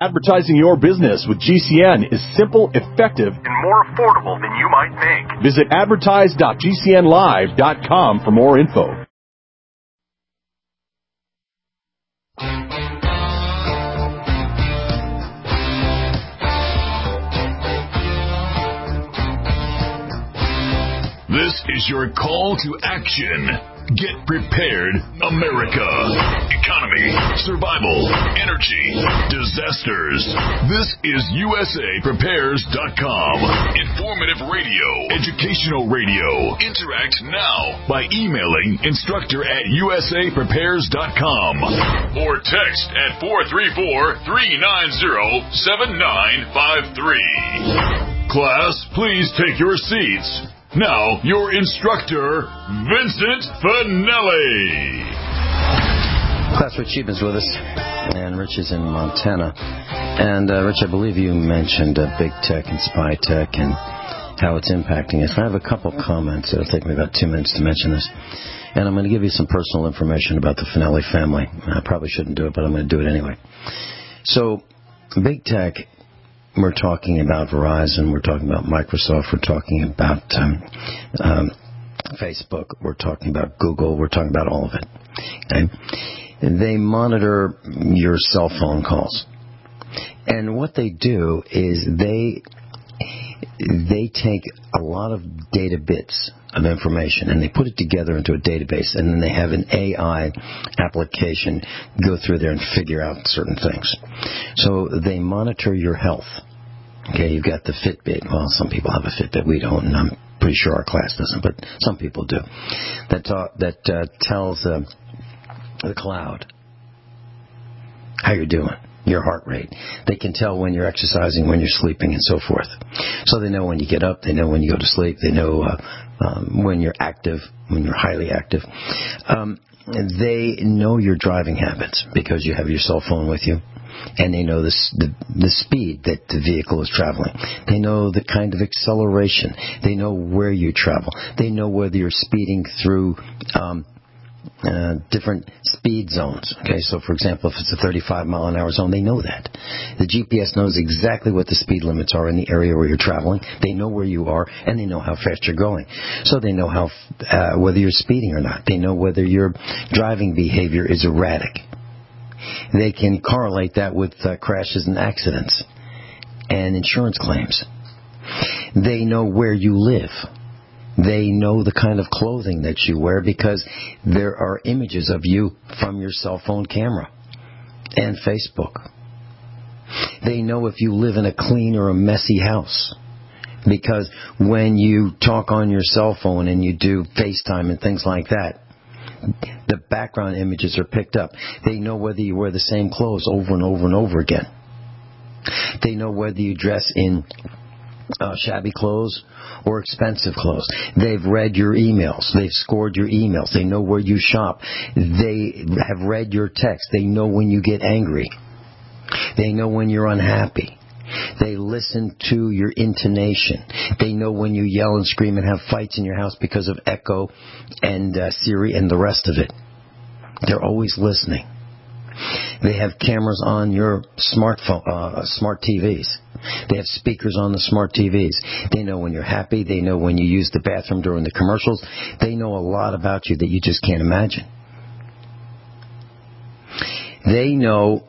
Advertising your business with GCN is simple, effective, and more affordable than you might think. Visit advertise.gcnlive.com for more info. This is your call to action. Get prepared, America. Economy, survival, energy, disasters. This is USAPrepares.com. Informative radio, educational radio. Interact now by emailing instructor@USAPrepares.com or text at 434-390-7953. Class, please take your seats. Now, your instructor, Vincent Finelli. Class, Rich Sheepman's with us, and Rich is in Montana. And, Rich, I believe you mentioned big tech and spy tech and how it's impacting us. I have a couple comments. It'll take me about 2 minutes to mention this. And I'm going to give you some personal information about the Finelli family. I probably shouldn't do it, but I'm going to do it anyway. So, big tech... We're talking about Verizon, we're talking about Microsoft, we're talking about Facebook, we're talking about Google, we're talking about all of it. Okay? They monitor your cell phone calls. And what they do is they take a lot of data bits of information and they put it together into a database, and then they have an AI application go through there and figure out certain things. So they monitor your health. Okay, you've got the Fitbit. Well, some people have a Fitbit. We don't, and I'm pretty sure our class doesn't, but some people do. That tells the cloud how you're doing, your heart rate. They can tell when you're exercising, when you're sleeping, and so forth. So they know when you get up. They know when you go to sleep. They know when you're active, when you're highly active. They know your driving habits because you have your cell phone with you. And they know the speed that the vehicle is traveling. They know the kind of acceleration. They know where you travel. They know whether you're speeding through different speed zones. Okay, so for example, if it's a 35-mile-an-hour zone, they know that. The GPS knows exactly what the speed limits are in the area where you're traveling. They know where you are, and they know how fast you're going. So they know how whether you're speeding or not. They know whether your driving behavior is erratic. They can correlate that with crashes and accidents and insurance claims. They know where you live. They know the kind of clothing that you wear because there are images of you from your cell phone camera and Facebook. They know if you live in a clean or a messy house because when you talk on your cell phone and you do FaceTime and things like that, the background images are picked up. They know whether you wear the same clothes over and over and over again. They know whether you dress in shabby clothes or expensive clothes. They've read your emails. They've scored your emails. They know where you shop. They have read your text. They know when you get angry. They know when you're unhappy. They listen to your intonation. They know when you yell and scream and have fights in your house because of Echo and Siri and the rest of it. They're always listening. They have cameras on your smartphone, smart TVs. They have speakers on the smart TVs. They know when you're happy. They know when you use the bathroom during the commercials. They know a lot about you that you just can't imagine. They know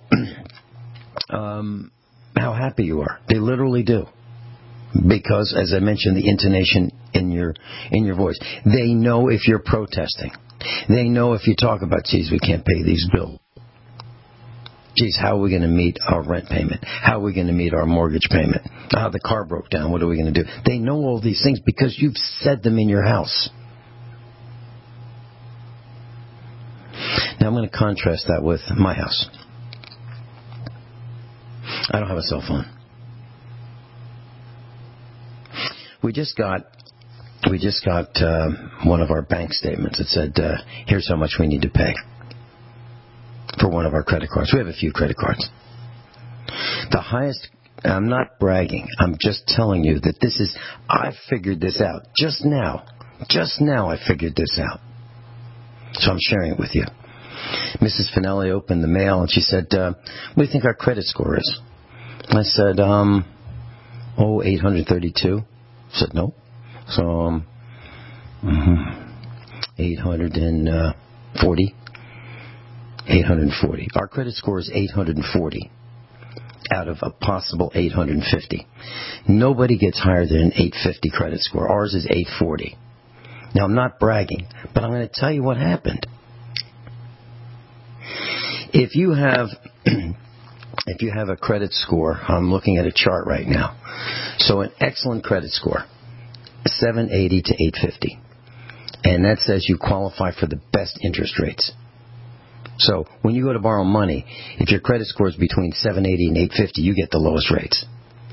how happy you are. They literally do. Because, as I mentioned, the intonation in your voice. They know if you're protesting. They know if you talk about, geez, we can't pay these bills. Geez, how are we going to meet our rent payment? How are we going to meet our mortgage payment? The car broke down. What are we going to do? They know all these things because you've said them in your house. Now I'm going to contrast that with my house. I don't have a cell phone. We just got one of our bank statements that said, here's how much we need to pay for one of our credit cards. We have a few credit cards. The highest, I'm not bragging, I'm just telling you that this is, I figured this out. Just now I figured this out. So I'm sharing it with you. Mrs. Finelli opened the mail and she said, what do you think our credit score is? I said, 832. I said, no. So, 840. 840. Our credit score is 840 out of a possible 850. Nobody gets higher than an 850 credit score. Ours is 840. Now, I'm not bragging, but I'm going to tell you what happened. If you have a credit score, I'm looking at a chart right now. So an excellent credit score, 780 to 850. And that says you qualify for the best interest rates. So when you go to borrow money, if your credit score is between 780 and 850, you get the lowest rates.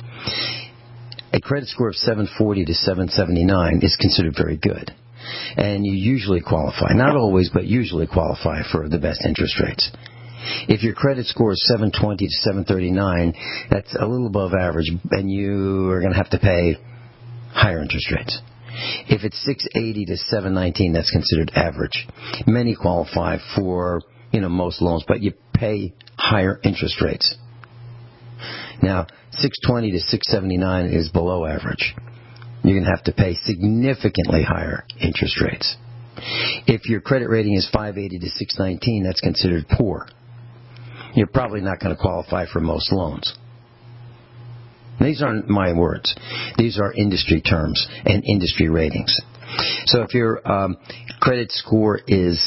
A credit score of 740 to 779 is considered very good. And you usually qualify, not always, but usually qualify for the best interest rates. If your credit score is 720 to 739, that's a little above average, and you are going to have to pay higher interest rates. If it's 680 to 719, that's considered average. Many qualify for, most loans, but you pay higher interest rates. Now, 620 to 679 is below average. You're going to have to pay significantly higher interest rates. If your credit rating is 580 to 619, that's considered poor. You're probably not going to qualify for most loans. These aren't my words. These are industry terms and industry ratings. So if your credit score is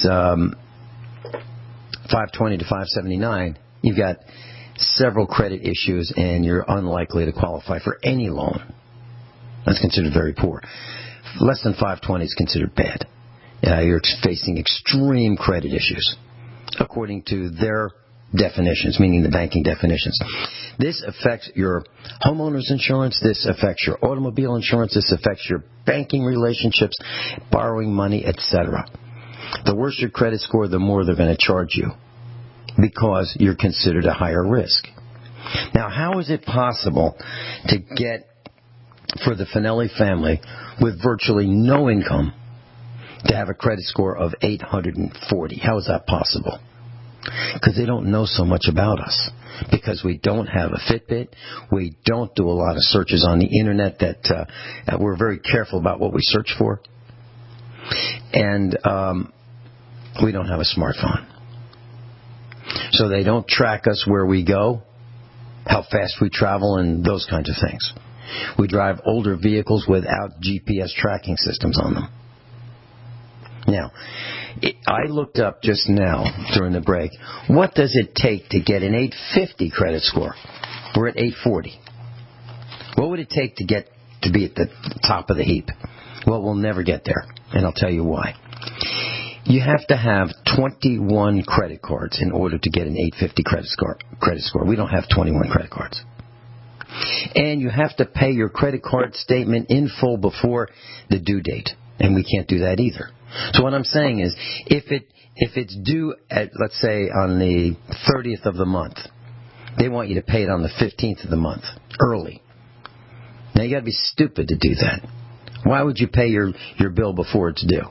520 to 579, you've got several credit issues and you're unlikely to qualify for any loan. That's considered very poor. Less than 520 is considered bad. You're facing extreme credit issues, according to their definitions, meaning the banking definitions. This affects your homeowner's insurance. This affects your automobile insurance. This affects your banking relationships, borrowing money, etc. The worse your credit score, the more they're going to charge you because you're considered a higher risk. Now, how is it possible to get, for the Finelli family, with virtually no income, to have a credit score of 840? How is that possible? Because they don't know so much about us. Because we don't have a Fitbit. We don't do a lot of searches on the internet that we're very careful about what we search for. And we don't have a smartphone. So they don't track us where we go, how fast we travel, and those kinds of things. We drive older vehicles without GPS tracking systems on them. Now, I looked up just now during the break, what does it take to get an 850 credit score? We're at 840. What would it take to get to be at the top of the heap? Well, we'll never get there, and I'll tell you why. You have to have 21 credit cards in order to get an 850 credit score. We don't have 21 credit cards. And you have to pay your credit card statement in full before the due date, and we can't do that either. So what I'm saying is, if it's due at, let's say, on the 30th of the month, they want you to pay it on the 15th of the month, early. Now, you got to be stupid to do that. Why would you pay your bill before it's due?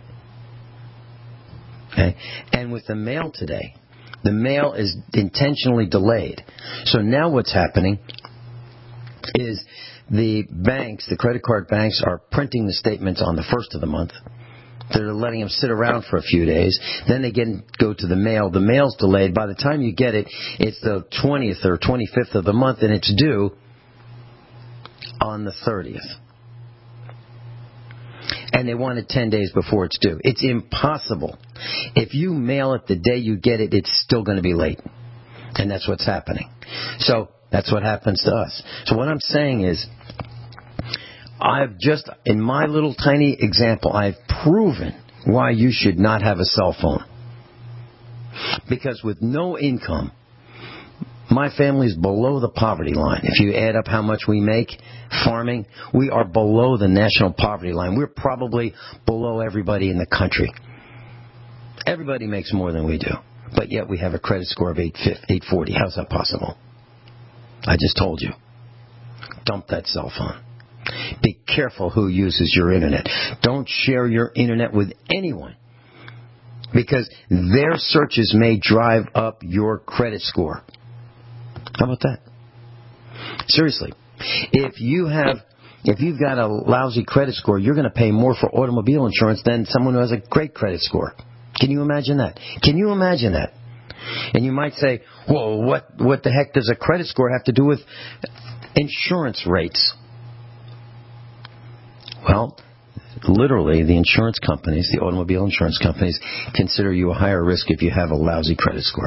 Okay? And with the mail today, the mail is intentionally delayed. So now what's happening is the banks, the credit card banks, are printing the statements on the 1st of the month. They're letting them sit around for a few days. Then they go to the mail. The mail's delayed. By the time you get it, it's the 20th or 25th of the month, and it's due on the 30th. And they want it 10 days before it's due. It's impossible. If you mail it the day you get it, it's still going to be late. And that's what's happening. So that's what happens to us. So what I'm saying is, in my little tiny example, I've proven why you should not have a cell phone. Because with no income, my family is below the poverty line. If you add up how much we make farming, we are below the national poverty line. We're probably below everybody in the country. Everybody makes more than we do. But yet we have a credit score of 840. How's that possible? I just told you. Dump that cell phone. Be careful who uses your internet. Don't share your internet with anyone, because their searches may drive up your credit score. How about that? Seriously. If you've got a lousy credit score, you're going to pay more for automobile insurance than someone who has a great credit score. Can you imagine that? Can you imagine that? And you might say, well, what the heck does a credit score have to do with insurance rates? Well, literally, the insurance companies, the automobile insurance companies, consider you a higher risk if you have a lousy credit score.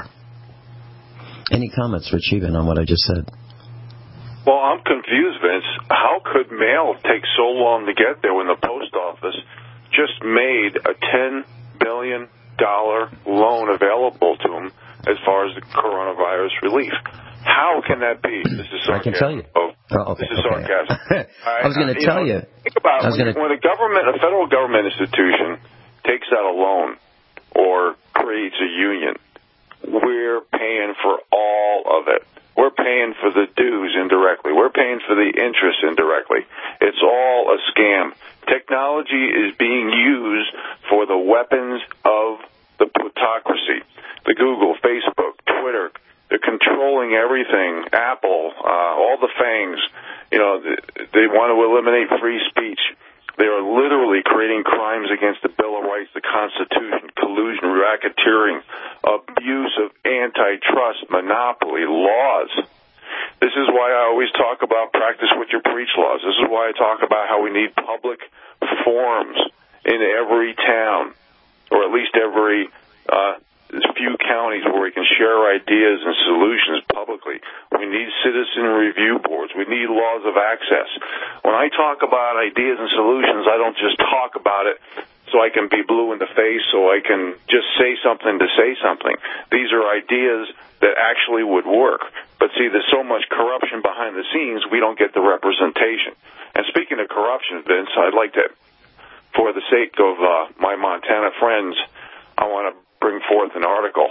Any comments, Rich Eben, on what I just said? Well, I'm confused, Vince. How could mail take so long to get there when the post office just made a $10 billion loan available to them as far as the coronavirus relief? How can that be? This is sarcasm. I can tell you. This is sarcasm. I was going to tell you. Think about when a federal government institution takes out a loan or creates a union, we're paying for all of it. We're paying for the dues indirectly. We're paying for the interest indirectly. It's all a scam. Technology is being used for the weapons of the plutocracy. The Google, Facebook, Twitter, they're controlling everything. Apple, all the fangs. They want to eliminate free speech. They are literally creating crimes against the Bill of Rights, the Constitution, collusion, racketeering, abuse of antitrust, monopoly, laws. This is why I always talk about practice what you preach laws. This is why I talk about how we need public forums in every town, or at least every few counties where we can share ideas and solutions publicly. We need citizen review boards. We need laws of access. When I talk about ideas and solutions, I don't just talk about it so I can be blue in the face, so I can just say something to say something. These are ideas that actually would work. But see, there's so much corruption behind the scenes, we don't get the representation. And speaking of corruption, Vince, I'd like to, for the sake of my Montana friends, I want to bring forth an article.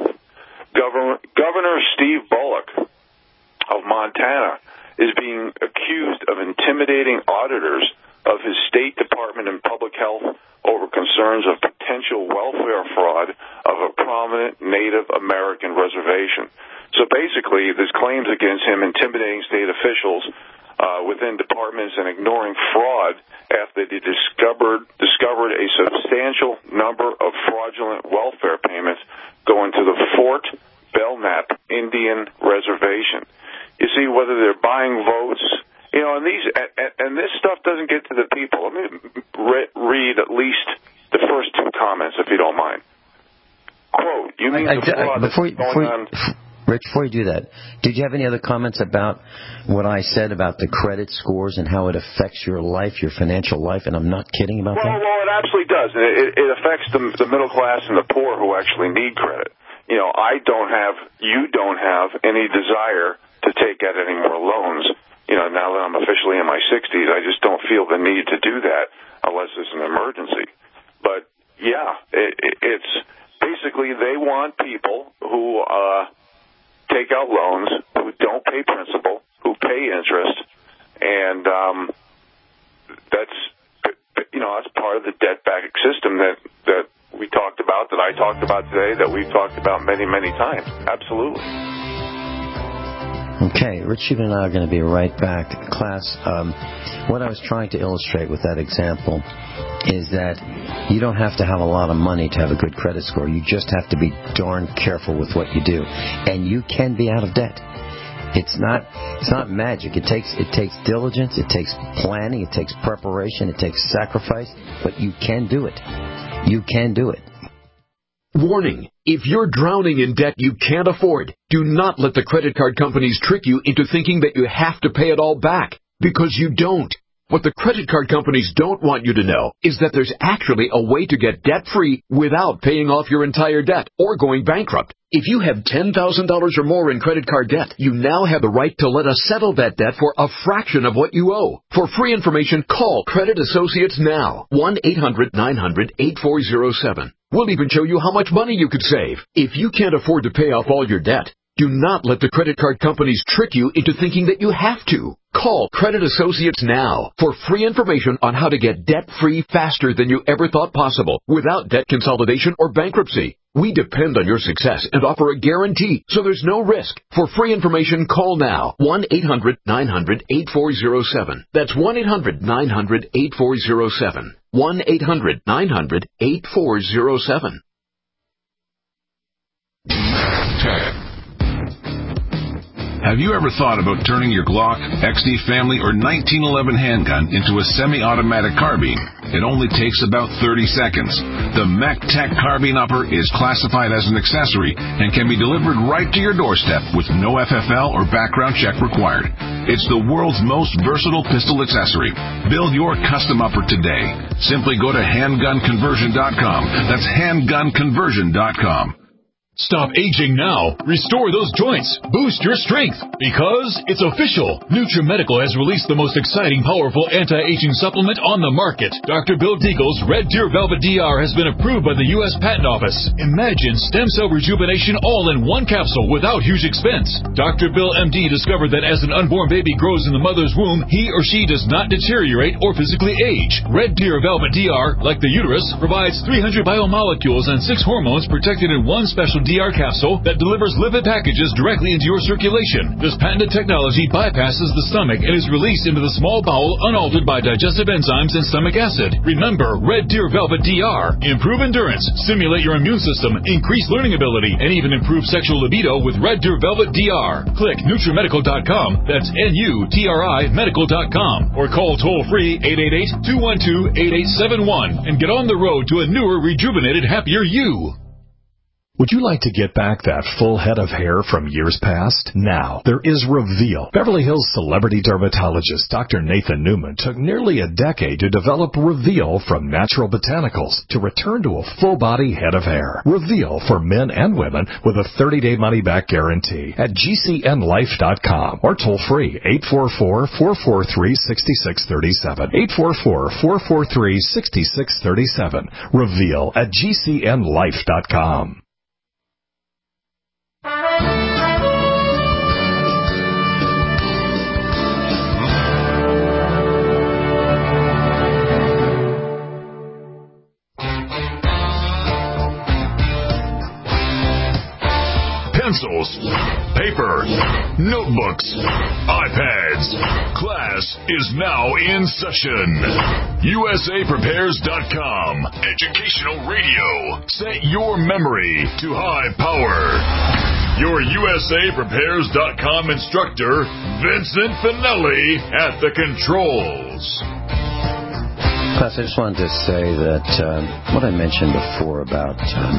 Governor Steve Bullock of Montana is being accused of intimidating auditors of his State Department and Public Health over concerns of potential welfare fraud of a prominent Native American reservation. So basically, there's claims against him intimidating state officials within departments and ignoring fraud after they discovered a substantial number of fraudulent welfare payments going to the Fort Belknap Indian Reservation. You see, whether they're buying votes, and this stuff doesn't get to the people. Let me read at least the first two comments, if you don't mind. Quote, you mean the fraud that's going on... Rich, before you do that, did you have any other comments about what I said about the credit scores and how it affects your life, your financial life? And I'm not kidding about that? Well, it absolutely does. It affects the middle class and the poor who actually need credit. You don't have any desire to take out any more loans. Now that I'm officially in my 60s, I just don't feel the need to do that unless it's an emergency. But, yeah, it's basically they want people who... take out loans, who don't pay principal, who pay interest, and that's part of the debt-backed system that we talked about, that I talked about today, that we've talked about many, many times. Absolutely. Okay, Rich Eben and I are going to be right back. Class, what I was trying to illustrate with that example is that you don't have to have a lot of money to have a good credit score. You just have to be darn careful with what you do. And you can be out of debt. It's not magic. It takes diligence, it takes planning, it takes preparation, it takes sacrifice, but you can do it. You can do it. Warning, if you're drowning in debt you can't afford, do not let the credit card companies trick you into thinking that you have to pay it all back, because you don't. What the credit card companies don't want you to know is that there's actually a way to get debt-free without paying off your entire debt or going bankrupt. If you have $10,000 or more in credit card debt, you now have the right to let us settle that debt for a fraction of what you owe. For free information, call Credit Associates now, 1-800-900-8407. We'll even show you how much money you could save. If you can't afford to pay off all your debt, do not let the credit card companies trick you into thinking that you have to. Call Credit Associates now for free information on how to get debt-free faster than you ever thought possible without debt consolidation or bankruptcy. We depend on your success and offer a guarantee, so there's no risk. For free information, call now. 1-800-900-8407. That's 1-800-900-8407. 1-800-900-8407. Have you ever thought about turning your Glock, XD Family, or 1911 handgun into a semi-automatic carbine? It only takes about 30 seconds. The MacTac Carbine Upper is classified as an accessory and can be delivered right to your doorstep with no FFL or background check required. It's the world's most versatile pistol accessory. Build your custom upper today. Simply go to handgunconversion.com. That's handgunconversion.com. Stop aging now. Restore those joints. Boost your strength. Because it's official. NutriMedical has released the most exciting, powerful anti-aging supplement on the market. Dr. Bill Deagle's Red Deer Velvet DR has been approved by the U.S. Patent Office. Imagine stem cell rejuvenation all in one capsule without huge expense. Dr. Bill MD discovered that as an unborn baby grows in the mother's womb, he or she does not deteriorate or physically age. Red Deer Velvet DR, like the uterus, provides 300 biomolecules and 6 hormones protected in one special DR capsule that delivers lipid packages directly into your circulation. This patented technology bypasses the stomach and is released into the small bowel unaltered by digestive enzymes and stomach acid. Remember, Red Deer Velvet DR. Improve endurance, stimulate your immune system, increase learning ability, and even improve sexual libido with Red Deer Velvet DR. Click NutriMedical.com, that's NUTRI medical.com, or call toll-free 888-212-8871 and get on the road to a newer, rejuvenated, happier you. Would you like to get back that full head of hair from years past? Now, there is Reveal. Beverly Hills celebrity dermatologist Dr. Nathan Newman took nearly a decade to develop Reveal from natural botanicals to return to a full-body head of hair. Reveal for men and women with a 30-day money-back guarantee at GCNlife.com or toll-free 844-443-6637. 844-443-6637. Reveal at GCNlife.com. Pencils, paper, notebooks, iPads. Class is now in session. USAPrepares.com. Educational radio. Set your memory to high power. Your USAPrepares.com instructor, Vincent Finelli, at the controls. Class, I just wanted to say that what I mentioned before about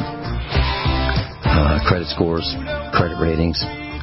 credit scores, credit ratings.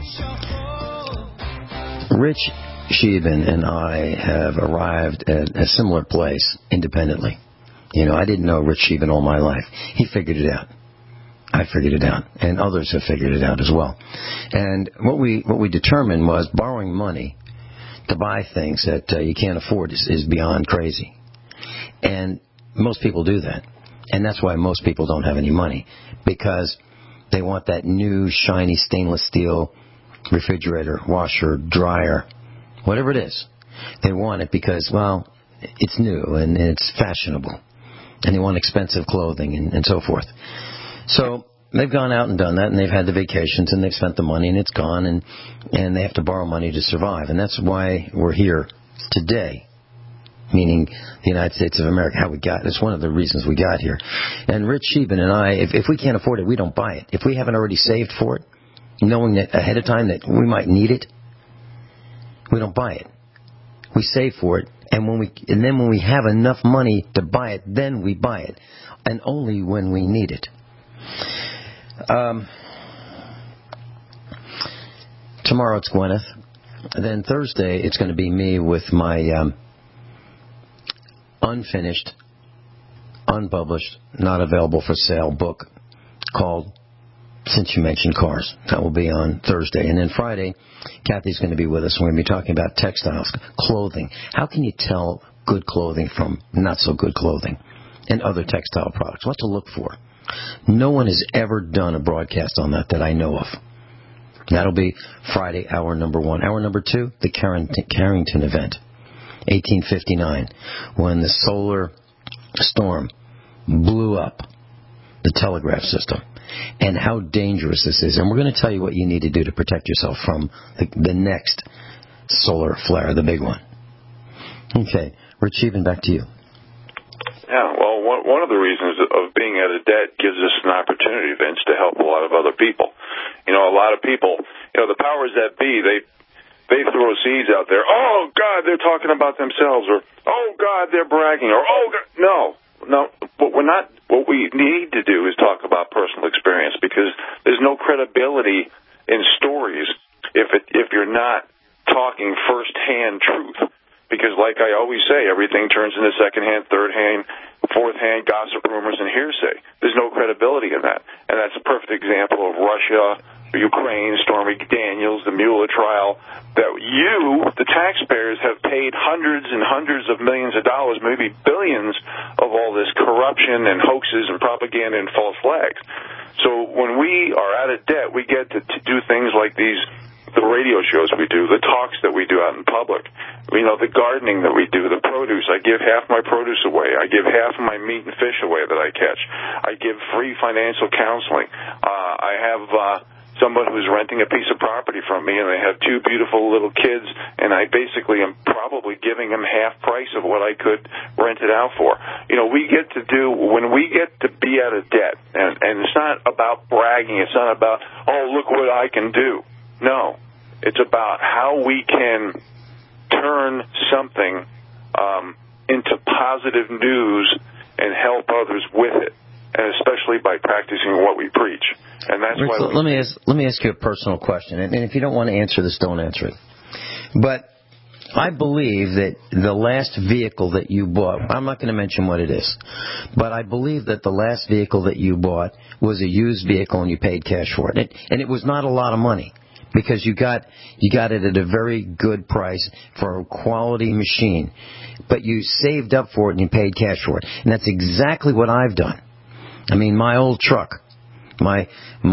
Rich Sheben and I have arrived at a similar place independently. You know, I didn't know Rich Sheben all my life. He figured it out. I figured it out, and others have figured it out as well. And what we determined was borrowing money to buy things that you can't afford is beyond crazy. And most people do that. And that's why most people don't have any money, because they want that new, shiny stainless steel refrigerator, washer, dryer, whatever it is. They want it because, well, it's new and it's fashionable. And they want expensive clothing and so forth. So they've gone out and done that, and they've had the vacations, and they've spent the money, and it's gone, and they have to borrow money to survive. And that's why we're here today. Meaning the United States of America, how we got. It's one of the reasons we got here. And Rich Sheben and I, if we can't afford it, we don't buy it. If we haven't already saved for it, knowing that ahead of time that we might need it, we don't buy it. We save for it, and then when we have enough money to buy it, then we buy it, and only when we need it. Tomorrow it's Gwyneth. Then Thursday it's going to be me with my unfinished, unpublished, not available for sale book called Since You Mentioned Cars. That will be on Thursday. And then Friday, Kathy's going to be with us. We're going to be talking about textiles, clothing. How can you tell good clothing from not so good clothing? And other textile products. What to look for. No one has ever done a broadcast on that I know of. That'll be Friday, hour number 1. Hour number 2, the Carrington event. 1859, when the solar storm blew up the telegraph system, and how dangerous this is. And we're going to tell you what you need to do to protect yourself from the next solar flare, the big one. Okay, Rich Sheehan, back to you. Yeah, well, one of the reasons of being out of debt gives us an opportunity, Vince, to help a lot of other people. A lot of people, the powers that be, they throw seeds out there. Oh, God, they're talking about themselves, or, oh, God, they're bragging, or, oh, God. No, what we need to do is talk about personal experience, because there's no credibility in stories if you're not talking first-hand truth. Because like I always say, everything turns into second-hand, third-hand, fourth-hand gossip, rumors, and hearsay. There's no credibility in that. And that's a perfect example of Russia, Ukraine, Stormy Daniels, the Mueller trial, that you, the taxpayers, have paid hundreds and hundreds of millions of dollars, maybe billions, of all this corruption and hoaxes and propaganda and false flags. So when we are out of debt, we get to do things like these, the radio shows we do, the talks that we do out in public, the gardening that we do, the produce. I give half my produce away. I give half of my meat and fish away that I catch. I give free financial counseling. I have someone who's renting a piece of property from me, and they have two beautiful little kids, and I basically am probably giving them half price of what I could rent it out for. We get to do, when we get to be out of debt, and it's not about bragging, it's not about, oh, look what I can do. No, it's about how we can turn something into positive news and help others with it, and especially by practicing what we preach. And that's Rich, why. Let me ask you a personal question, and if you don't want to answer this, don't answer it. But I believe that the last vehicle that you bought, I'm not going to mention what it is, but I believe that the last vehicle that you bought was a used vehicle and you paid cash for it, and it was not a lot of money, because you got it at a very good price for a quality machine, but you saved up for it and you paid cash for it. And that's exactly what I've done. I mean, my old truck, my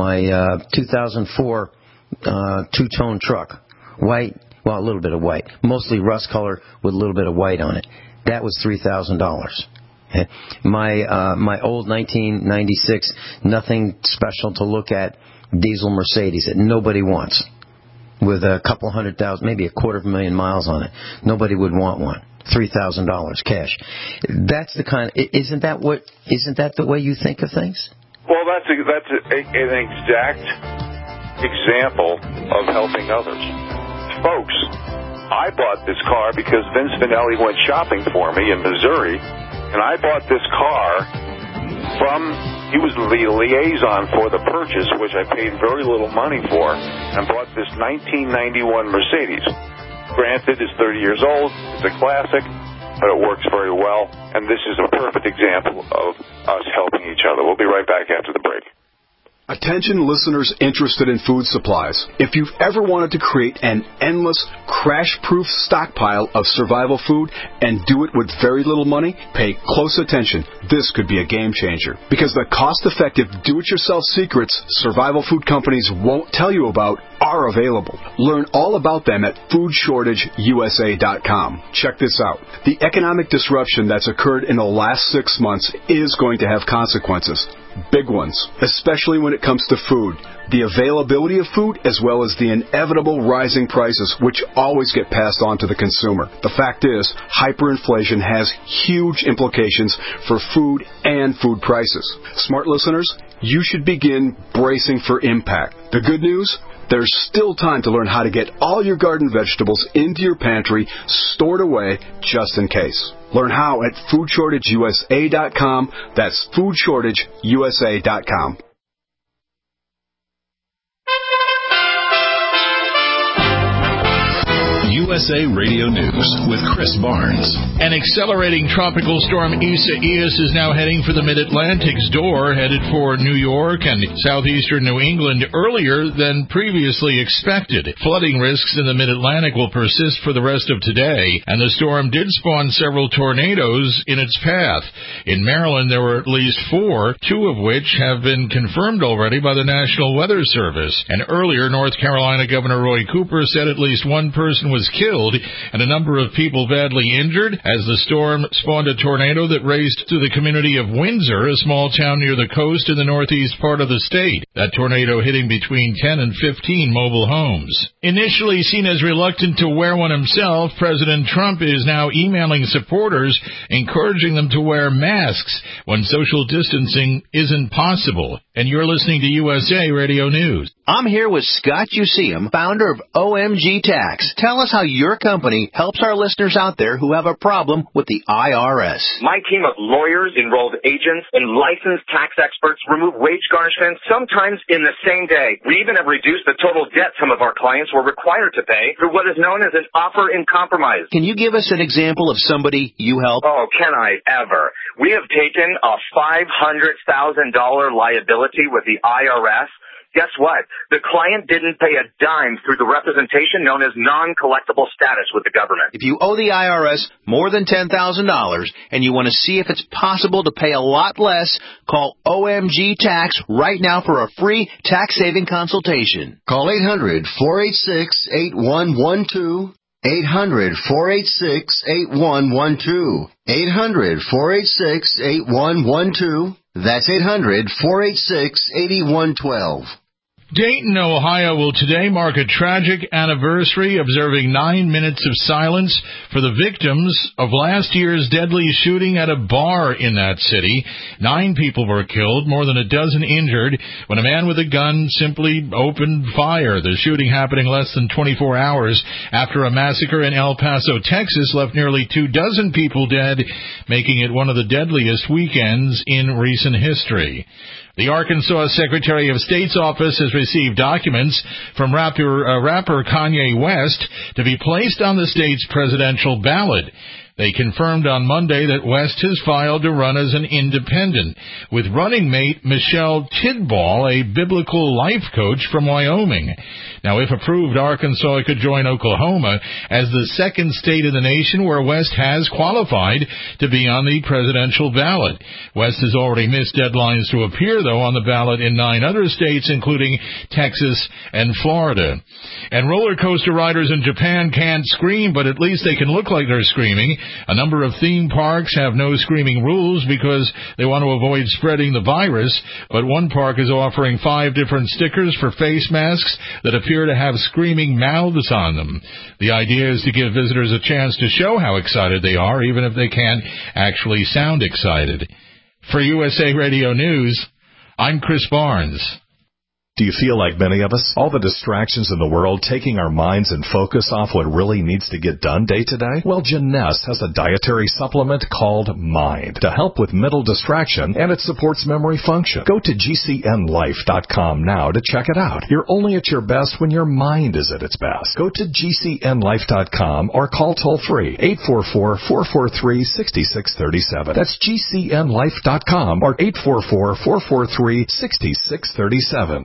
2004 two-tone truck, white, well, a little bit of white, mostly rust color with a little bit of white on it. That was $3,000. My old 1996, nothing special to look at, diesel Mercedes that nobody wants, with a couple 100,000, maybe 250,000 miles on it. Nobody would want one. $3,000 cash. That's the kind. Isn't that the way you think of things? Well, that's an exact example of helping others, folks. I bought this car because Vince Finelli went shopping for me in Missouri, and I bought this car he was the liaison for the purchase, which I paid very little money for, and bought this 1991 Mercedes. Granted, it's 30 years old, it's a classic, but it works very well, and this is a perfect example of us helping each other. We'll be right back after the break. Attention listeners interested in food supplies. If you've ever wanted to create an endless, crash-proof stockpile of survival food and do it with very little money, pay close attention. This could be a game changer, because the cost-effective do-it-yourself secrets survival food companies won't tell you about are available. Learn all about them at foodshortageusa.com. Check this out. The economic disruption that's occurred in the last 6 months is going to have consequences. Big ones, especially when it comes to food. The availability of food, as well as the inevitable rising prices, which always get passed on to the consumer. The fact is, hyperinflation has huge implications for food and food prices. Smart listeners, you should begin bracing for impact. The good news? There's still time to learn how to get all your garden vegetables into your pantry, stored away, just in case. Learn how at foodshortageusa.com. That's foodshortageusa.com. USA Radio News with Chris Barnes. An accelerating tropical storm Isaias is now heading for the mid-Atlantic's door, headed for New York and southeastern New England earlier than previously expected. Flooding risks in the mid-Atlantic will persist for the rest of today, and the storm did spawn several tornadoes in its path. In Maryland, there were at least 4, 2 of which have been confirmed already by the National Weather Service. And earlier, North Carolina Governor Roy Cooper said at least one person was killed killed and a number of people badly injured as the storm spawned a tornado that raced through the community of Windsor, a small town near the coast in the northeast part of the state. That tornado hitting between 10 and 15 mobile homes. Initially seen as reluctant to wear one himself, President Trump is now emailing supporters, encouraging them to wear masks when social distancing isn't possible. And you're listening to USA Radio News. I'm here with Scott Useum, founder of OMG Tax. Tell us how your company helps our listeners out there who have a problem with the IRS. My team of lawyers, enrolled agents, and licensed tax experts remove wage garnishments sometimes in the same day. We even have reduced the total debt some of our clients were required to pay through what is known as an offer in compromise. Can you give us an example of somebody you help? Oh, can I ever? We have taken a $500,000 liability with the IRS. Guess what? The client didn't pay a dime through the representation known as non-collectible status with the government. If you owe the IRS more than $10,000 and you want to see if it's possible to pay a lot less, call OMG Tax right now for a free tax-saving consultation. Call 800-486-8112. 800-486-8112. 800-486-8112. That's 800-486-8112. Dayton, Ohio will today mark a tragic anniversary, observing 9 minutes of silence for the victims of last year's deadly shooting at a bar in that city. 9 people were killed, more than a dozen injured, when a man with a gun simply opened fire. The shooting happening less than 24 hours after a massacre in El Paso, Texas, left nearly 24 people dead, making it one of the deadliest weekends in recent history. The Arkansas Secretary of State's office has received documents from rapper Kanye West to be placed on the state's presidential ballot. They confirmed on Monday that West has filed to run as an independent, with running mate Michelle Tidball, a biblical life coach from Wyoming. Now, if approved, Arkansas could join Oklahoma as the second state in the nation where West has qualified to be on the presidential ballot. West has already missed deadlines to appear, though, on the ballot in 9 other states, including Texas and Florida. And roller coaster riders in Japan can't scream, but at least they can look like they're screaming. A number of theme parks have no screaming rules because they want to avoid spreading the virus, but one park is offering 5 different stickers for face masks that appear to have screaming mouths on them. The idea is to give visitors a chance to show how excited they are, even if they can't actually sound excited. For USA Radio News, I'm Chris Barnes. Do you feel like many of us? All the distractions in the world taking our minds and focus off what really needs to get done day to day? Well, Jeunesse has a dietary supplement called Mind to help with mental distraction, and it supports memory function. Go to GCNlife.com now to check it out. You're only at your best when your mind is at its best. Go to GCNlife.com or call toll-free 844-443-6637. That's GCNlife.com or 844-443-6637.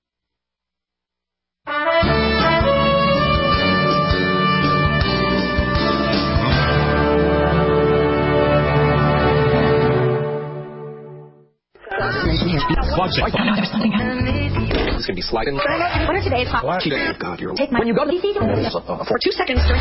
It's going to be sliding. What are today's hot? God, you're... Take my... When you go to DC, for 2 seconds during...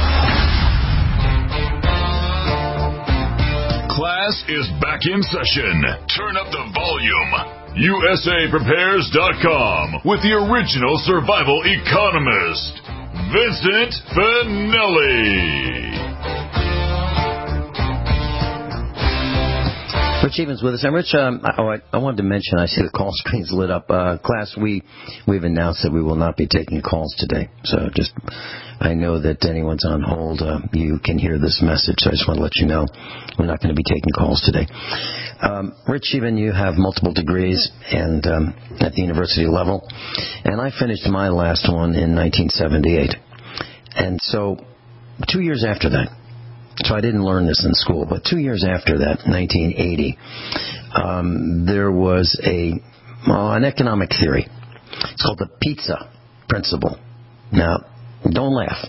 Class is back in session. Turn up the volume. USAPrepares.com with the original survival economist, Vincent Finelli. Rich Evans with us. And Rich, I wanted to mention, I see the call screen's lit up. Class, we've announced that we will not be taking calls today. So I know that anyone's on hold. You can hear this message, so I just want to let you know we're not going to be taking calls today. Rich, even you have multiple degrees and at the university level. And I finished my last one in 1978. And so 2 years after that, so I didn't learn this in school, but 2 years after that, 1980, there was an economic theory. It's called the pizza principle. Now, don't laugh.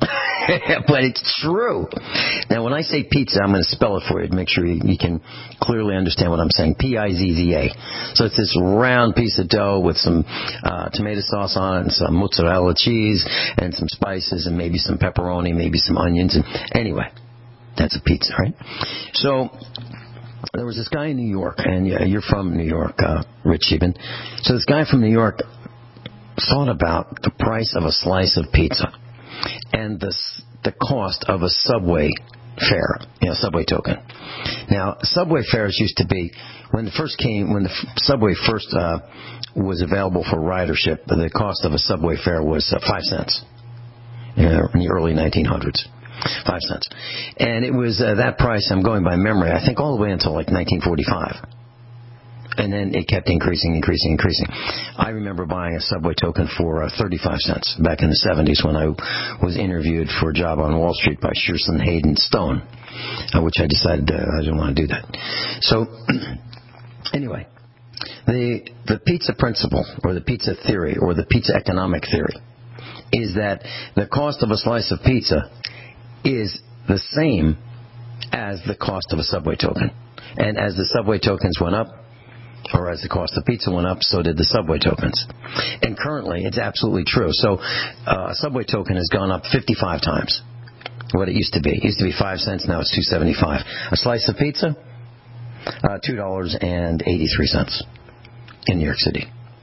But it's true. Now, when I say pizza, I'm going to spell it for you to make sure you can clearly understand what I'm saying. P-I-Z-Z-A. So it's this round piece of dough with some tomato sauce on it and some mozzarella cheese and some spices and maybe some pepperoni, maybe some onions. And anyway, that's a pizza, right? So there was this guy in New York, and you're from New York, Rich Eben. So this guy from New York thought about the price of a slice of pizza and the cost of a Subway fare, Subway token. Now, Subway fares used to be, when the Subway first was available for ridership, the cost of a Subway fare was 5 cents in the early 1900s. 5 cents. And it was that price, I'm going by memory, I think all the way until like 1945. And then it kept increasing. I remember buying a Subway token for 35 cents back in the 70s when I was interviewed for a job on Wall Street by Shearson, Hayden, Stone, which I decided I didn't want to do that. So, anyway, the pizza principle, or the pizza theory, or the pizza economic theory, is that the cost of a slice of pizza is the same as the cost of a Subway token. And as the Subway tokens went up, or as the cost of pizza went up, so did the Subway tokens. And currently, it's absolutely true. So a Subway token has gone up 55 times what it used to be. It used to be 5 cents, now it's $2.75. A slice of pizza, $2.83 in New York City.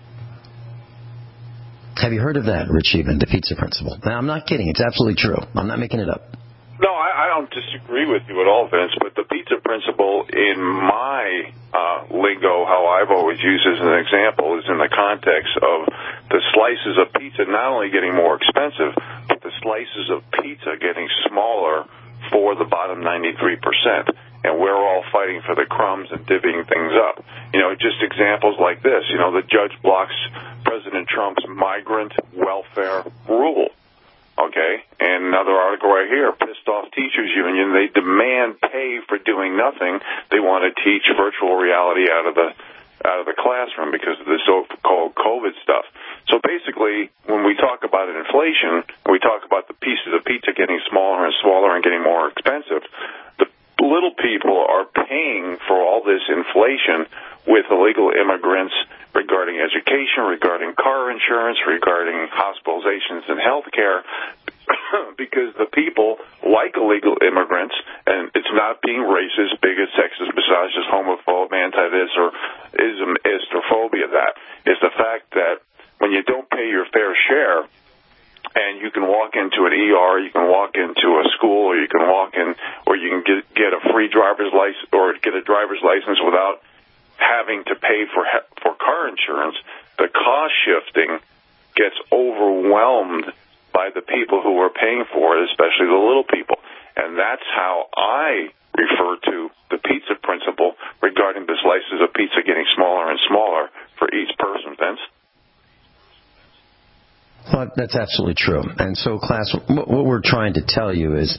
Have you heard of that, Rich Eben, the pizza principle? Now, I'm not kidding. It's absolutely true. I'm not making it up. No, I don't disagree with you at all, Vince, but the pizza principle in my lingo, how I've always used as an example, is in the context of the slices of pizza not only getting more expensive, but the slices of pizza getting smaller for the bottom 93%. And we're all fighting for the crumbs and divvying things up. Just examples like this. The judge blocks President Trump's migrant welfare rule. Okay, and another article right here, pissed off teachers union, they demand pay for doing nothing. They want to teach virtual reality out of the classroom because of the so-called COVID stuff. So basically, when we talk about inflation, we talk about the pieces of pizza getting smaller and smaller and getting more expensive. The little people are paying for all this inflation with illegal immigrants regarding education, regarding car insurance, regarding hospitalizations and health care, because the people like illegal immigrants, and it's not being racist, bigot, sexist, misogynist, homophobe, anti-this, or ismist, or phobia. That is the fact that when you don't pay your fair share, and you can walk into an ER, you can walk into a school, or you can walk in, or you can get a free driver's license, or get a driver's license without having to pay for car insurance, the cost shifting gets overwhelmed by the people who are paying for it, especially the little people. And that's how I refer to the pizza principle regarding the slices of pizza getting smaller and smaller for each person, Vince. Well, that's absolutely true. And so, class, what we're trying to tell you is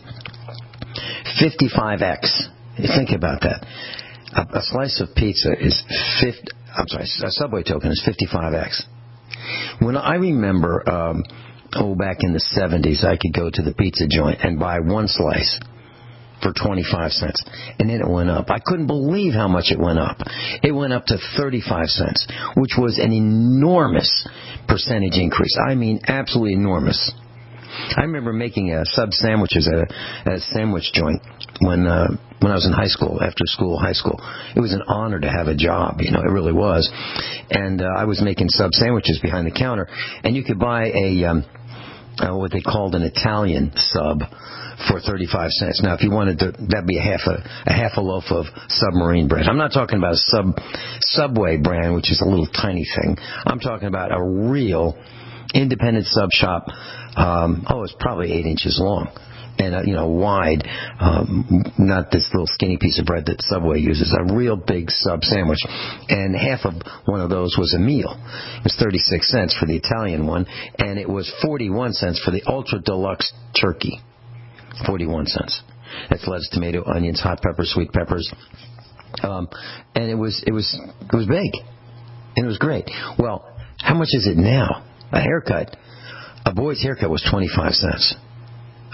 55x. Think about that. A slice of pizza is a Subway token is 55x. When I remember, back in the 70s, I could go to the pizza joint and buy one slice for 25 cents. And then it went up. I couldn't believe how much it went up. It went up to 35 cents, which was an enormous percentage increase. I mean, absolutely enormous. I remember making sub sandwiches at a sandwich joint when I was in high school, high school. It was an honor to have a job, it really was. And I was making sub sandwiches behind the counter, and you could buy what they called an Italian sub for 35 cents. Now, if you wanted to, that'd be a half a loaf of Submarine bread. I'm not talking about a Subway brand, which is a little tiny thing. I'm talking about a real independent sub shop. It's probably 8 inches long and wide, not this little skinny piece of bread that Subway uses, a real big sub sandwich. And half of one of those was a meal. It was 36 cents for the Italian one, and it was 41 cents for the ultra deluxe turkey. 41 cents. That's lettuce, tomato, onions, hot peppers, sweet peppers. And it was big. And it was great. Well, how much is it now? A haircut. A boy's haircut was 25 cents.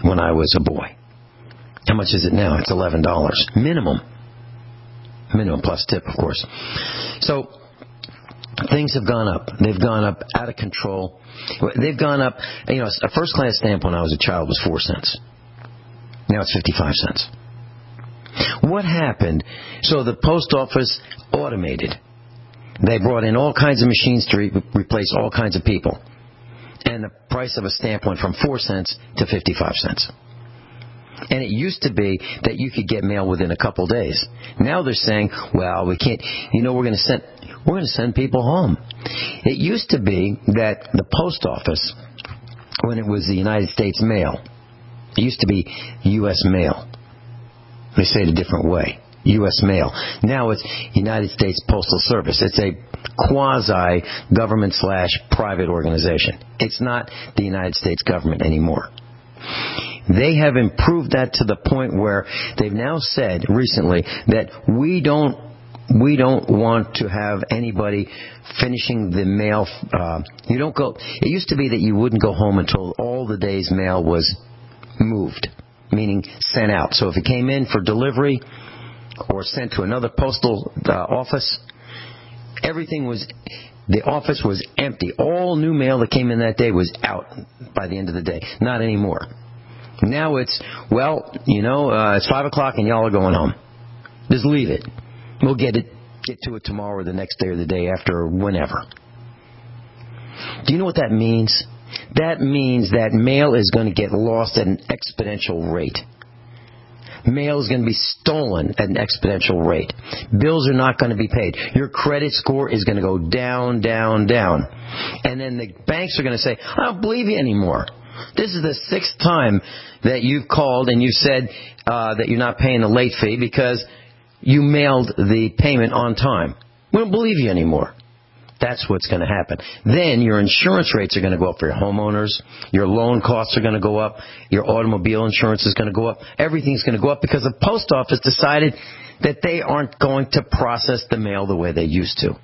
when I was a boy. How much is it now? It's $11 minimum. Minimum plus tip, of course. So things have gone up. They've gone up out of control. They've gone up. A first-class stamp when I was a child was 4 cents. Now it's 55 cents. What happened? So the post office automated. They brought in all kinds of machines to replace all kinds of people. And the price of a stamp went from 4 cents to 55 cents. And it used to be that you could get mail within a couple days. Now they're saying, well, we can't, we're going to send people home. It used to be that the post office, when it was the United States Mail, it used to be U.S. Mail. They say it a different way. U.S. Mail. Now it's United States Postal Service. It's a quasi-government/private organization. It's not the United States government anymore. They have improved that to the point where they've now said recently that we don't want to have anybody finishing the mail. You don't go. It used to be that you wouldn't go home until all the day's mail was moved, meaning sent out. So if it came in for delivery or sent to another postal office, the office was empty. All new mail that came in that day was out by the end of the day. Not anymore. Now it's, it's 5 o'clock and y'all are going home. Just leave it. We'll get to it tomorrow or the next day or the day after or whenever. Do you know what that means? That means that mail is going to get lost at an exponential rate. Mail is going to be stolen at an exponential rate. Bills are not going to be paid. Your credit score is going to go down, down, down. And then the banks are going to say, I don't believe you anymore. This is the 6th time that you've called and you said that you're not paying the late fee because you mailed the payment on time. We don't believe you anymore. That's what's going to happen. Then your insurance rates are going to go up for your homeowners. Your loan costs are going to go up. Your automobile insurance is going to go up. Everything's going to go up because the post office decided that they aren't going to process the mail the way they used to.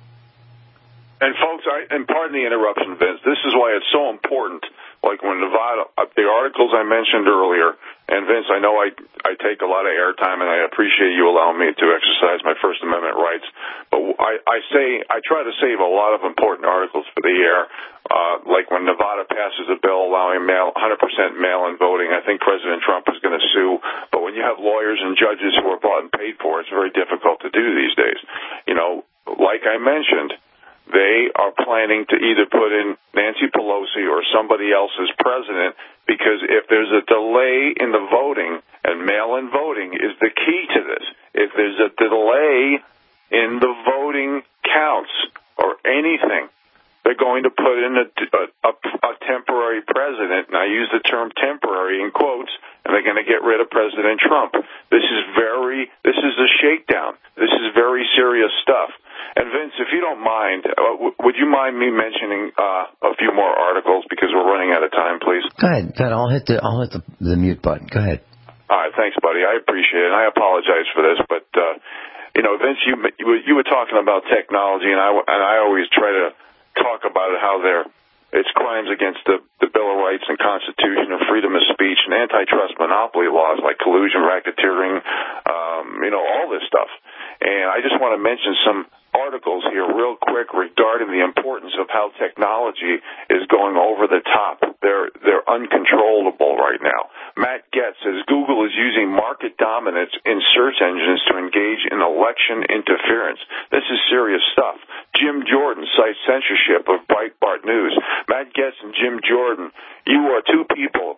And folks, and pardon the interruption, Vince, this is why it's so important. Like when Nevada, the articles I mentioned earlier, and Vince, I know I take a lot of airtime, and I appreciate you allowing me to exercise my First Amendment rights. But I try to save a lot of important articles for the air. Like when Nevada passes a bill allowing 100% mail-in voting, I think President Trump is going to sue. But when you have lawyers and judges who are bought and paid for, it's very difficult to do these days. Like I mentioned, they are planning to either put in Nancy Pelosi or somebody else as president, because if there's a delay in the voting, and mail-in voting is the key to this, if there's a delay in the voting counts or anything, they're going to put in a temporary president, and I use the term temporary in quotes, and they're going to get rid of President Trump. This is a shakedown. This is very serious stuff. And Vince, if you don't mind, would you mind me mentioning a few more articles because we're running out of time, please? Go ahead. I'll hit the mute button. Go ahead. All right, thanks, buddy. I appreciate it. And I apologize for this, but Vince, you were talking about technology, and I always try to talk about it, how it's crimes against the Bill of Rights and Constitution and freedom of speech and antitrust monopoly laws like collusion, racketeering, all this stuff. And I just want to mention some articles here real quick regarding the importance of how technology is going over the top. They're uncontrollable right now. Matt Getz says Google is using market dominance in search engines to engage in election interference. This is serious stuff. Jim Jordan cites censorship of Breitbart News. Matt Getz and Jim Jordan, you are two people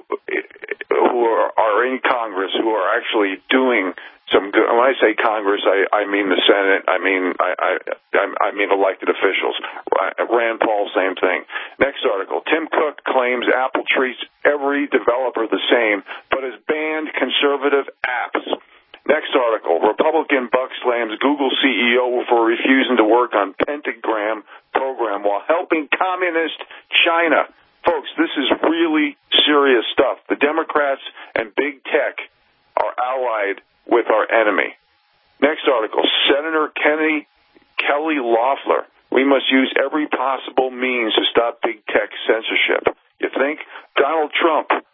who are in Congress who are actually doing some good. When I say Congress, I mean the Senate. I mean elected officials. Rand Paul, same thing. Next article. Tim Cook claims Apple treats every developer the same, but has banned conservative apps. Next article. Republican buck slams Google CEO for refusing to work on Pentagram program while helping communist China. Folks, this is really serious stuff. The Democrats and big tech are allied with our enemy. Next article, Senator Kelly Loeffler. We must use every possible means to stop big tech censorship. You think? Donald Trump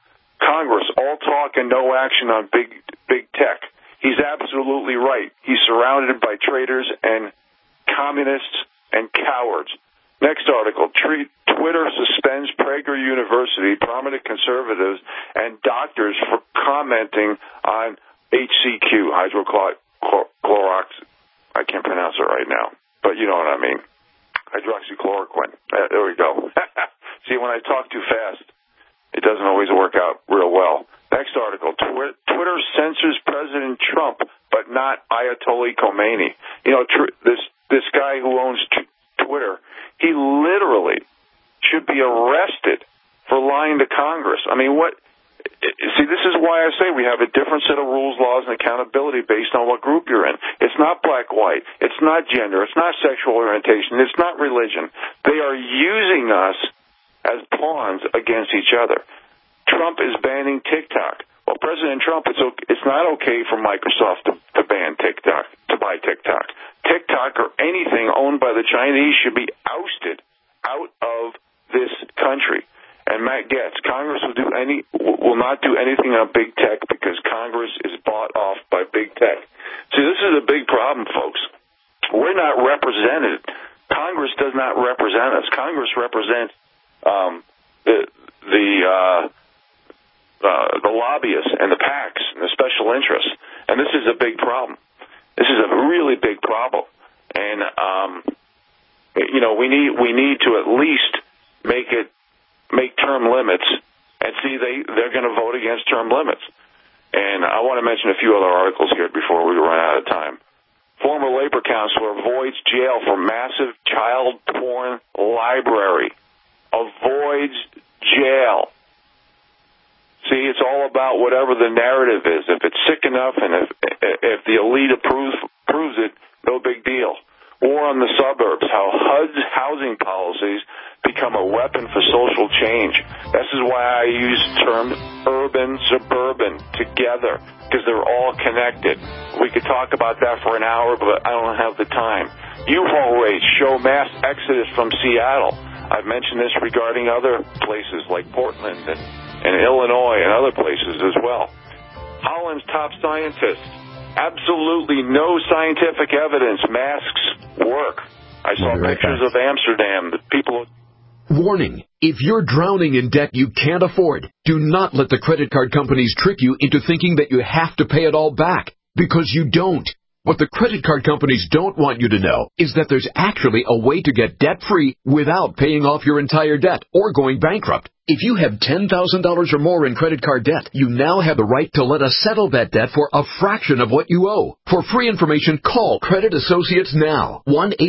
Congress, all talk and no action on big tech. He's absolutely right. He's surrounded by traitors and communists and cowards. Next article, Twitter suspends Prager University, prominent conservatives, and doctors for commenting on HCQ, hydrochlorox. I can't pronounce it right now, but you know what I mean. Hydroxychloroquine. There we go. See, when I talk too fast, it doesn't always work out real well. Next article, Twitter censors President Trump, but not Ayatollah Khomeini. You know, this guy who owns Twitter, he literally should be arrested for lying to Congress. I mean, what? See, this is why I say we have a different set of rules, laws, and accountability based on what group you're in. It's not black-white. It's not gender. It's not sexual orientation. It's not religion. They are using us as pawns against each other. Trump is banning TikTok. Well, President Trump, it's not okay for Microsoft to ban TikTok, to buy TikTok. TikTok or anything owned by the Chinese should be ousted out of this country. And Matt Gaetz, Congress will not do anything on big tech because Congress is bought off by big tech. See, this is a big problem, folks. We're not represented. Congress does not represent us. Congress represents the lobbyists and the PACs and the special interests, and this is a big problem. This is a really big problem, and you know, we need to at least make term limits, and see they're going to vote against term limits. And I want to mention a few other articles here before we run out of time. Former labor counselor avoids jail for massive child porn library. Avoids jail. See, it's all about whatever the narrative is. If it's sick enough and if the elite approves it, no big deal. War on the suburbs, how HUD's housing policies become a weapon for social change. This is why I use terms urban, suburban together, because they're all connected. We could talk about that for an hour, but I don't have the time. U-Haul raids show mass exodus from Seattle. I've mentioned this regarding other places like Portland and Illinois and other places as well. Holland's top scientists. Absolutely no scientific evidence masks work. I saw pictures of Amsterdam. The people. Warning. If you're drowning in debt you can't afford, do not let the credit card companies trick you into thinking that you have to pay it all back, because you don't. What the credit card companies don't want you to know is that there's actually a way to get debt-free without paying off your entire debt or going bankrupt. If you have $10,000 or more in credit card debt, you now have the right to let us settle that debt for a fraction of what you owe. For free information, call Credit Associates now.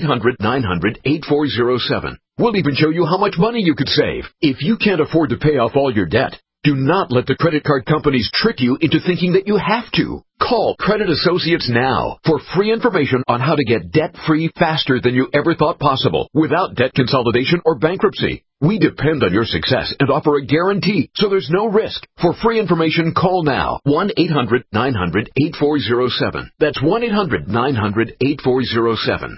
1-800-900-8407. We'll even show you how much money you could save. If you can't afford to pay off all your debt, do not let the credit card companies trick you into thinking that you have to. Call Credit Associates now for free information on how to get debt-free faster than you ever thought possible without debt consolidation or bankruptcy. We depend on your success and offer a guarantee, so there's no risk. For free information, call now. 1-800-900-8407. That's 1-800-900-8407.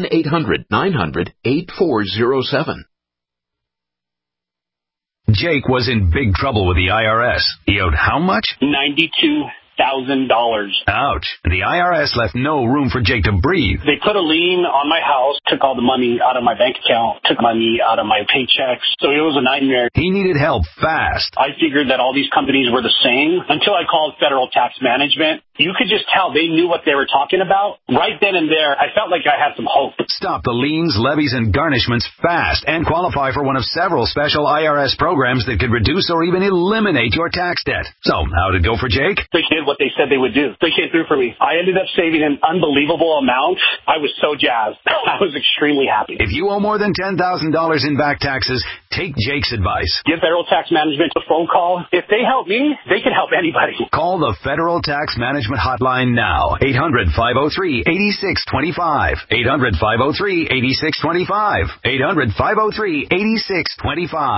1-800-900-8407. Jake was in big trouble with the IRS. He owed how much? $92,000. Ouch. The IRS left no room for Jake to breathe. They put a lien on my house, took all the money out of my bank account, took money out of my paychecks. So it was a nightmare. He needed help fast. I figured that all these companies were the same until I called Federal Tax Management. You could just tell they knew what they were talking about. Right then and there, I felt like I had some hope. Stop the liens, levies, and garnishments fast and qualify for one of several special IRS programs that could reduce or even eliminate your tax debt. So, how'd it go for Jake? They did what they said they would do. They came through for me. I ended up saving an unbelievable amount. I was so jazzed. I was extremely happy. If you owe more than $10,000 in back taxes, take Jake's advice. Give Federal Tax Management a phone call. If they help me, they can help anybody. Call the Federal Tax Management hotline now. 800-503-8625. 800-503-8625. 800-503-8625.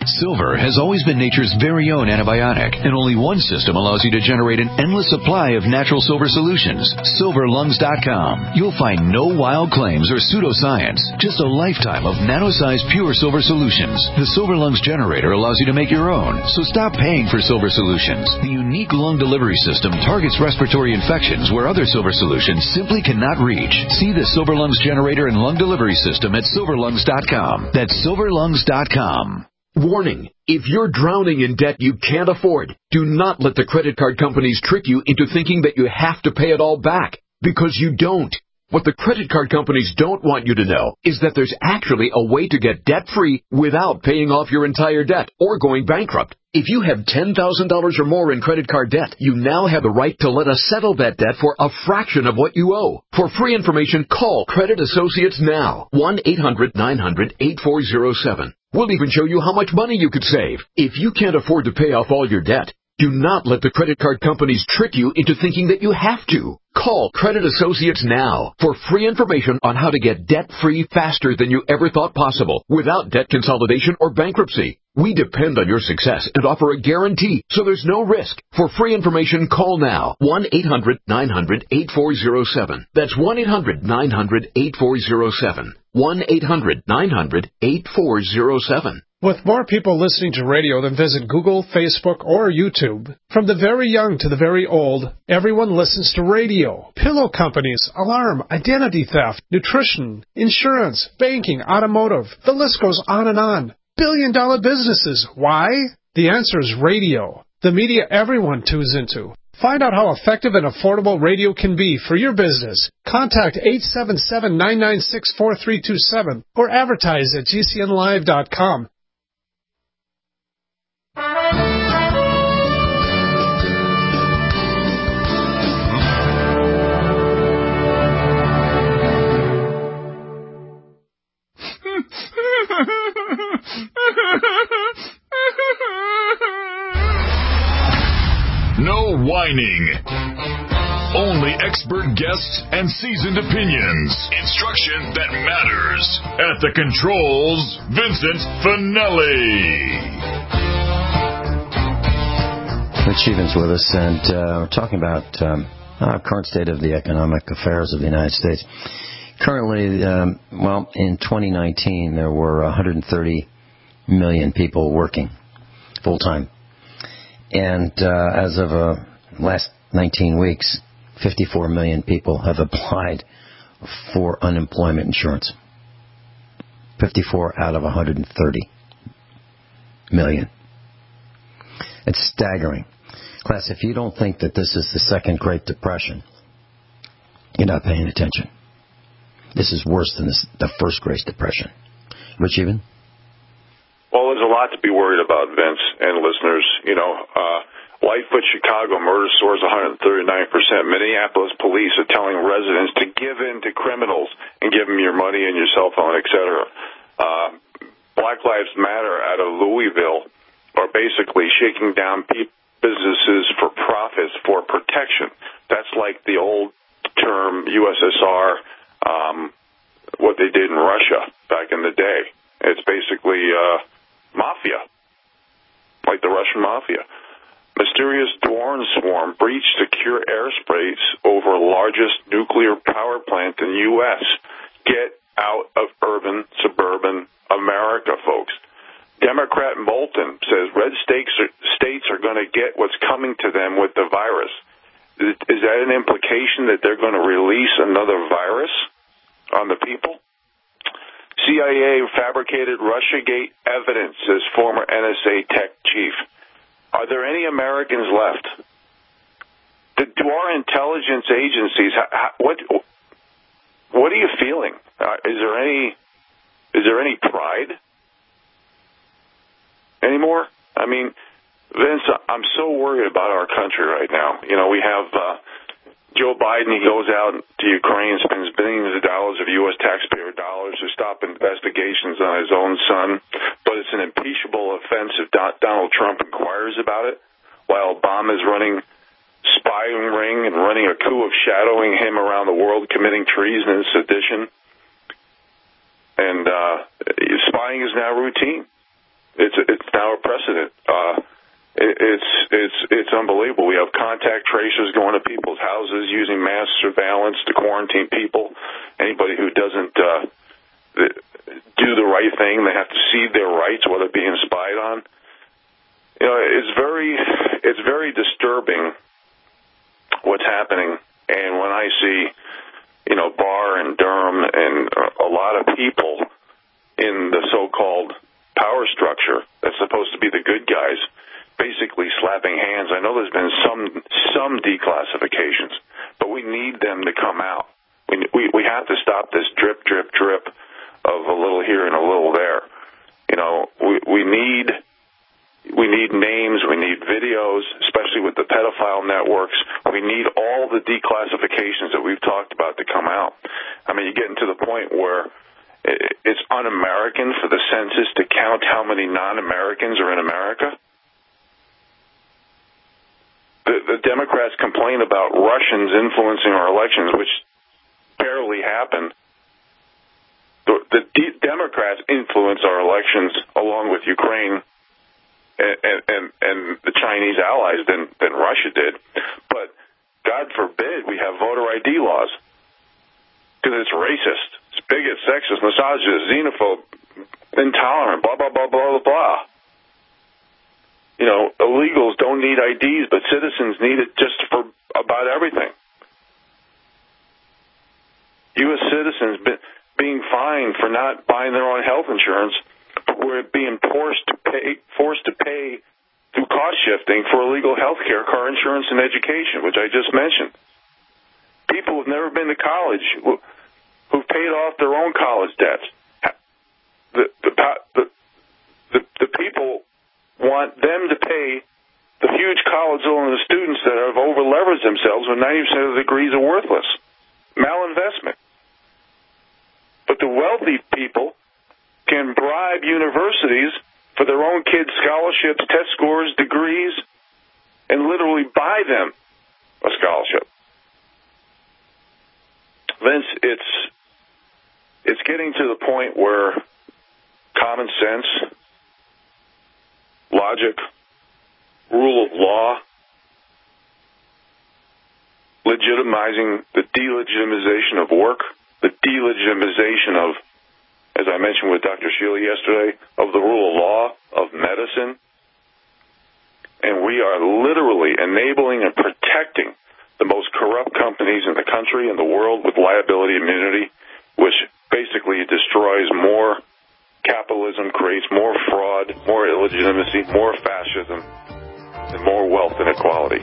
Silver has always been nature's very own antibiotic, and only one system allows you to generate an endless supply of natural silver solutions. SilverLungs.com. You'll find no wild claims or pseudoscience, just a lifetime of nano-sized pure silver solutions. The Silver Lungs generator allows you to make your own, so stop paying for silver solutions. The unique lung delivery system targets respiratory infections where other silver solutions simply cannot reach. See the Silver Lungs generator and lung delivery system at SilverLungs.com. That's SilverLungs.com. Warning, if you're drowning in debt you can't afford, do not let the credit card companies trick you into thinking that you have to pay it all back, because you don't. What the credit card companies don't want you to know is that there's actually a way to get debt-free without paying off your entire debt or going bankrupt. If you have $10,000 or more in credit card debt, you now have the right to let us settle that debt for a fraction of what you owe. For free information, call Credit Associates now. 1-800-900-8407. We'll even show you how much money you could save. If you can't afford to pay off all your debt, do not let the credit card companies trick you into thinking that you have to. Call Credit Associates now for free information on how to get debt-free faster than you ever thought possible without debt consolidation or bankruptcy. We depend on your success and offer a guarantee, so there's no risk. For free information, call now. 1-800-900-8407. That's 1-800-900-8407. 1-800-900-8407. With more people listening to radio than visit Google, Facebook, or YouTube, from the very young to the very old, everyone listens to radio. Pillow companies, alarm, identity theft, nutrition, insurance, banking, automotive. The list goes on and on. Billion-dollar businesses. Why? The answer is radio. The media everyone tunes into. Find out how effective and affordable radio can be for your business. Contact 877-996-4327 or advertise at gcnlive.com. No whining. Only expert guests and seasoned opinions. Instruction that matters. At the controls, Vincent Finelli. Rich Stevens with us, and we're talking about current state of the economic affairs of the United States. Currently, in 2019, there were 130 million people working full-time. And as of last 19 weeks, 54 million people have applied for unemployment insurance. 54 out of 130 million. It's staggering. Class, if you don't think that this is the second Great Depression, you're not paying attention. This is worse than the first Great Depression. Rich Even? Well, there's a lot to be worried about, Vince and listeners. Lightfoot Chicago murder soars 139%. Minneapolis police are telling residents to give in to criminals and give them your money and your cell phone, etc. Black Lives Matter out of Louisville are basically shaking down businesses for profits for protection. That's like the old term USSR, what they did in Russia back in the day. It's basically mafia, like the Russian mafia. Mysterious drone swarm breached secure airspace over largest nuclear power plant in the U.S. Get out of urban, suburban America, folks. Democrat Moulton says red states are going to get what's coming to them with the virus. Is that an implication that they're going to release another virus on the people? CIA fabricated Russiagate evidence, says former NSA tech chief. Are there any Americans left? Do our intelligence agencies, what are you feeling? Is there any pride anymore? I mean, Vince, I'm so worried about our country right now. We have Joe Biden, he goes out to Ukraine, spends billions of dollars of U.S. taxpayer dollars to stop investigations on his own son, but it's an impeachable offense if Donald Trump inquires about it, while Obama is running spying ring and running a coup of shadowing him around the world, committing treason and sedition. And spying is now routine. It's now a precedent. It's unbelievable. We have contact tracers going to people's houses using mass surveillance to quarantine people. Anybody who doesn't do the right thing, they have to cede their rights, whether being spied on. You know, it's very disturbing what's happening. And when I see, you know, Barr and Durham and a lot of people in the so-called power structure that's supposed to be the good guys basically slapping hands. I know there's been some declassifications, but we need them to come out. We have to stop this drip of a little here and a little there. You know, we need names, we need videos, especially with the pedophile networks. We need all the declassifications that we've talked about to come out. I mean, you're getting to the point where it's un-American for the census to count how many non-Americans are in America. The Democrats complain about Russians influencing our elections, which barely happened. The Democrats influence our elections along with Ukraine and the Chinese allies than Russia did. But God forbid we have voter ID laws, because it's racist, it's bigot, sexist, misogynist, xenophobe, intolerant, blah, blah, blah, blah, blah. You know, illegals don't need IDs, but citizens need it just for about everything. U.S. citizens being fined for not buying their own health insurance, but we're being forced to pay through cost shifting for illegal health care, car insurance, and education, which I just mentioned. People who've never been to college, who've paid off their own college debts. The people want them to pay the huge college loan of the students that have over-leveraged themselves when 90% of the degrees are worthless. Malinvestment. But the wealthy people can bribe universities for their own kids' scholarships, test scores, degrees, and literally buy them a scholarship. Vince, it's getting to the point where common sense, logic, rule of law, legitimizing the delegitimization of work, the delegitimization of, as I mentioned with Dr. Shealy yesterday, of the rule of law, of medicine. And we are literally enabling and protecting the most corrupt companies in the country and the world with liability immunity, which basically destroys more capitalism, creates more fraud, more illegitimacy, more fascism, and more wealth inequality.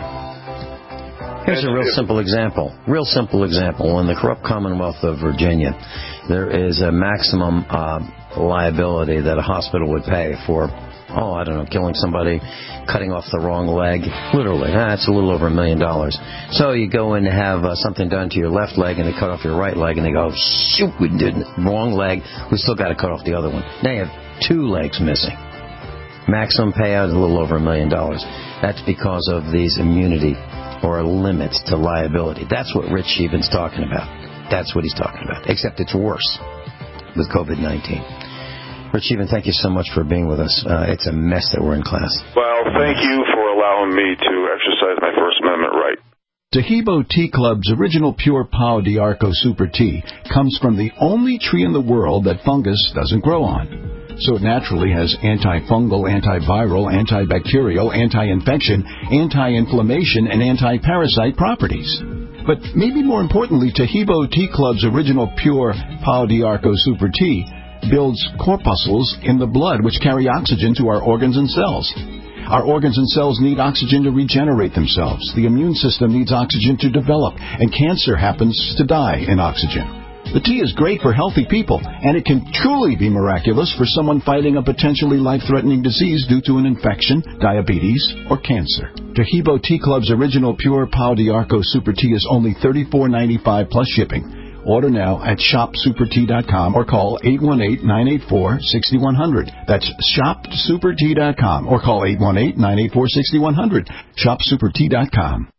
Here's a real simple example. In the corrupt Commonwealth of Virginia, there is a maximum liability that a hospital would pay for, killing somebody, cutting off the wrong leg. Literally, that's a little over $1 million. So you go in to have something done to your left leg, and they cut off your right leg, and they go, shoot, we did it. Wrong leg. We still got to cut off the other one. Now you have 2 legs missing. Maximum payout is a little over $1 million. That's because of these immunity or limits to liability. That's what Rich Sheevan's talking about. That's what he's talking about. Except it's worse with COVID-19. Rich Sheevan, thank you so much for being with us. It's a mess that we're in class. Well, thank you for allowing me to exercise my First Amendment right. Taheebo Tea Club's original pure Pau d'Arco Super Tea comes from the only tree in the world that fungus doesn't grow on. So it naturally has antifungal, antiviral, antibacterial, anti-infection, anti-inflammation, and anti-parasite properties. But maybe more importantly, Taheebo Tea Club's original pure Pau d'Arco Super Tea builds corpuscles in the blood which carry oxygen to our organs and cells. Our organs and cells need oxygen to regenerate themselves. The immune system needs oxygen to develop, and cancer happens to die in oxygen. The tea is great for healthy people, and it can truly be miraculous for someone fighting a potentially life-threatening disease due to an infection, diabetes, or cancer. Taheebo Tea Club's original pure Pau d'Arco Super Tea is only $34.95 plus shipping. Order now at shopsupertea.com or call 818-984-6100. That's shopsupertea.com or call 818-984-6100. Shopsupertea.com.